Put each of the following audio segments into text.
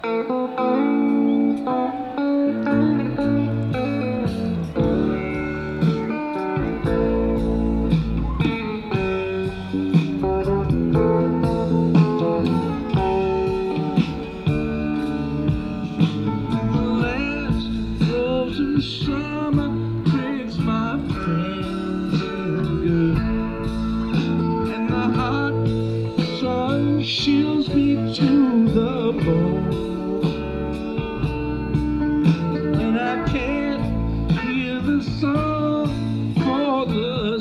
Chills me to the bone, and I can't hear the song for the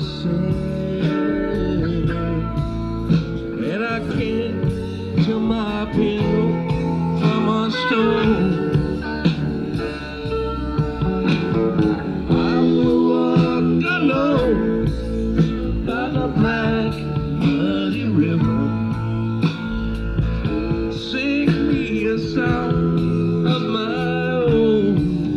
same, and I can't tell my pillow from a stone. I will walk alone by the black muddy river. Sing me a song of my own.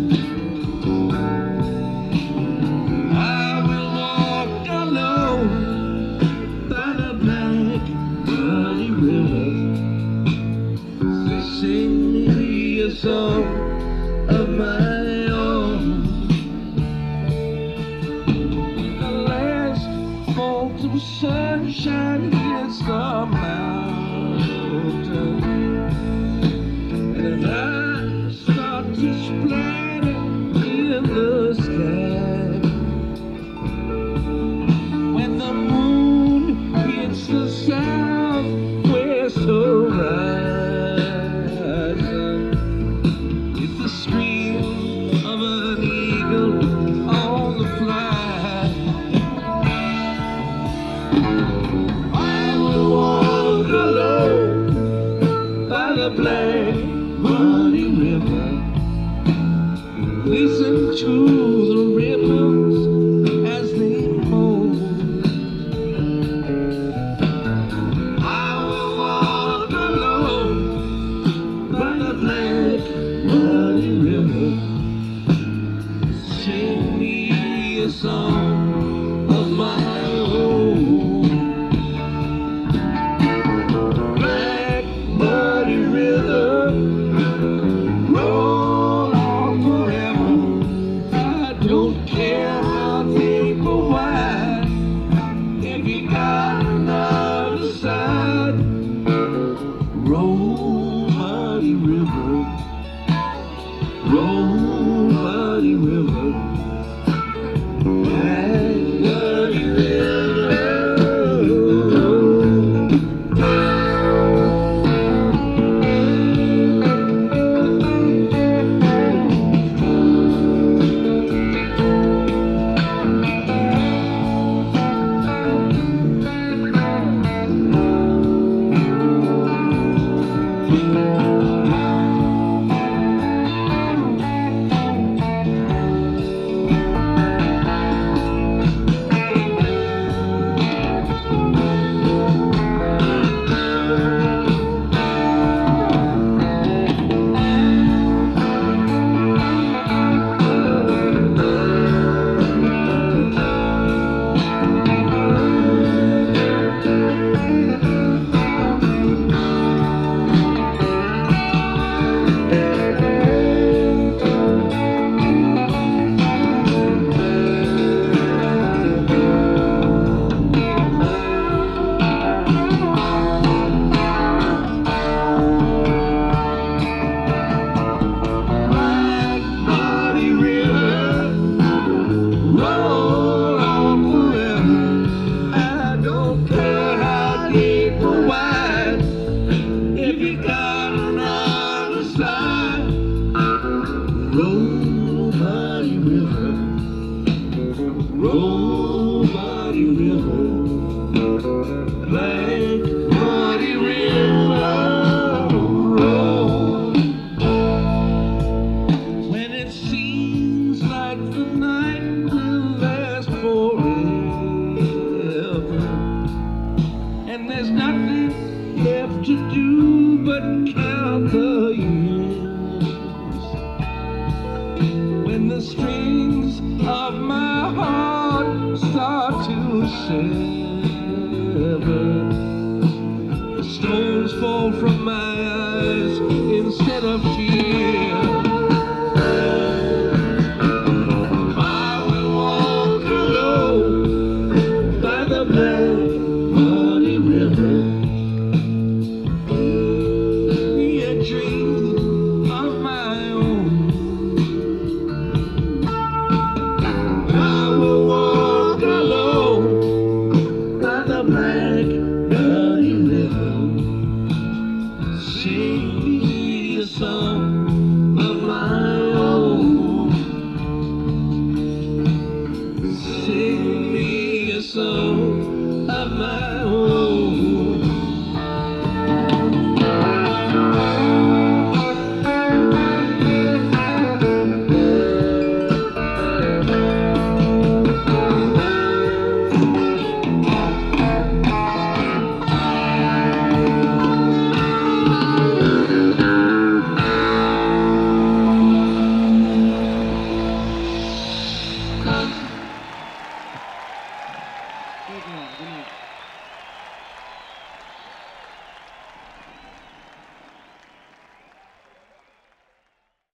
I will walk alone by the black muddy river. Sing me a song of my own. The last bolt of sunshine hits the mountain, and I start to splatter in the sky. When the moon hits the southwest horizon, it's the scream of an eagle on the fly. I will walk alone by the black muddy river. Listen to the ripples as they moan. I will walk alone by the black muddy river. Sing me a song of my own. Black muddy river, roll on forever. I don't care how deep or wide, if you got another side. Roll, muddy river, roll, muddy river, black muddy river. Roll, muddy river, roll, muddy river, black muddy river, roll. When it seems like the night will last forever, and there's nothing left to do but count the years. When the strings of my heart start to sever, the stones fall from my eyes instead of fear. I will walk alone by the black muddy river. Be a dream of my own. I will walk alone by the black muddy river. Sing me a song of my own. Sing me a song of my own. Good night.